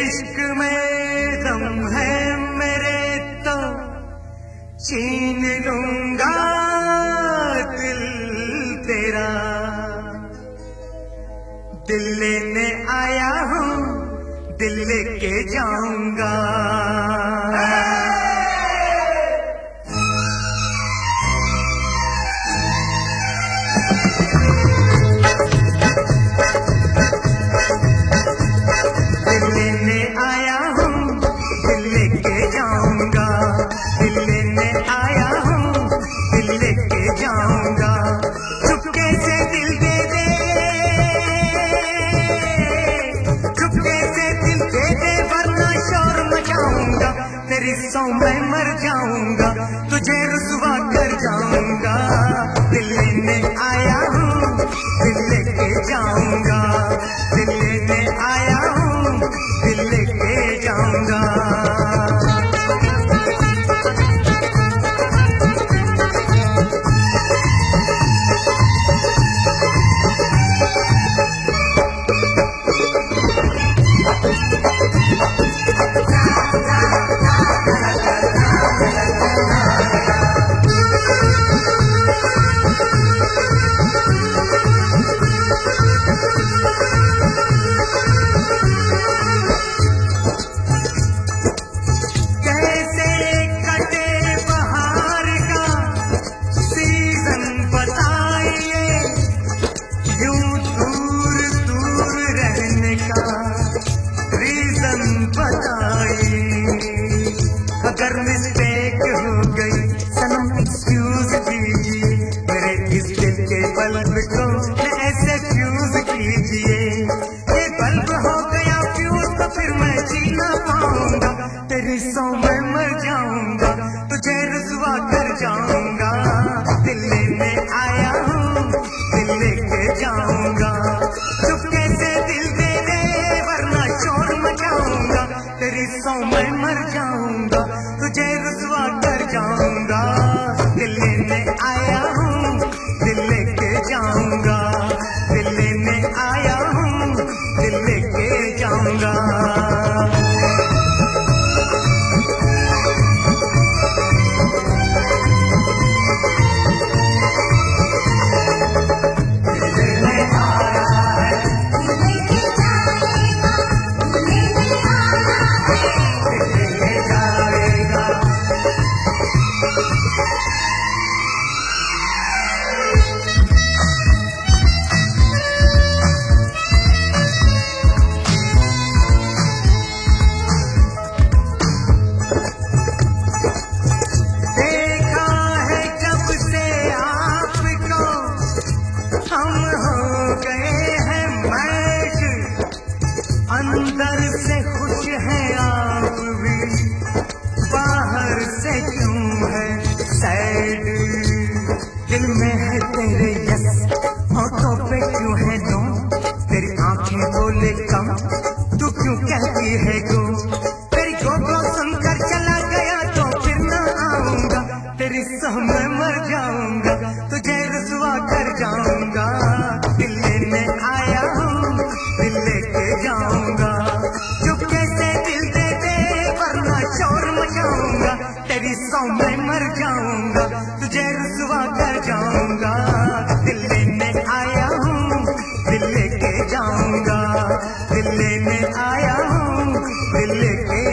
इश्क में दम है मेरे तो छीन लूंगा दिल तेरा। दिल लेने आया हूँ, दिल लेके जाऊंगा। तेरी सौ मैं मर जाऊंगा, तुझे रुसवा कर जाऊंगा। दिल लेने आया हूँ, दिल लेके जाऊंगा। दिल लेने आया हूँ, दिल लेके जाऊंगा। अगर मिस्टेक हो गई सनम एक्सक्यूज कीजिए, मेरे इस दिल के बल्ब को ऐसे फ्यूज कीजिए। ये बल्ब हो गया फ्यूज तो फिर मैं जी ना पाऊंगा, तेरी सौ मैं मर जाऊंगा, तुझे रुसवा कर जाऊंगा। दिल लेने आया हूँ, दिल लेके जाऊंगा। चुपके से दिल दे दे वरना शोर मचाऊंगा, तेरी सौ मैं मर जाऊंगा, तुझे रुसवा कर जाऊंगा। दिल लेने आया हूँ, दिल लेके जाऊंगा। दिल लेने आया हूँ, दिल लेके जाऊंगा। अंदर से खुश है आप भी, बाहर से क्यों है सैड। दिल में है तेरे यस, होठों पे क्यों है नो, तेरी आंखें बोले कम, तू क्यों कहती है गो। तेरी गो सुनकर चला गया तो फिर ना आऊंगा, तेरी सह में मर जाऊंगा, तुझे रुसवा कर जाऊंगा। दिल लेने आया हूँ, दिल लेके जाऊंगा। चुपके से दिल दे दे वरना शोर मचाऊंगा, तेरी सौ मैं मर जाऊंगा, तुझे रुसवा कर जाऊंगा। दिल लेने आया हूँ, दिल लेके जाऊंगा। दिल लेने आया हूँ, दिल लेके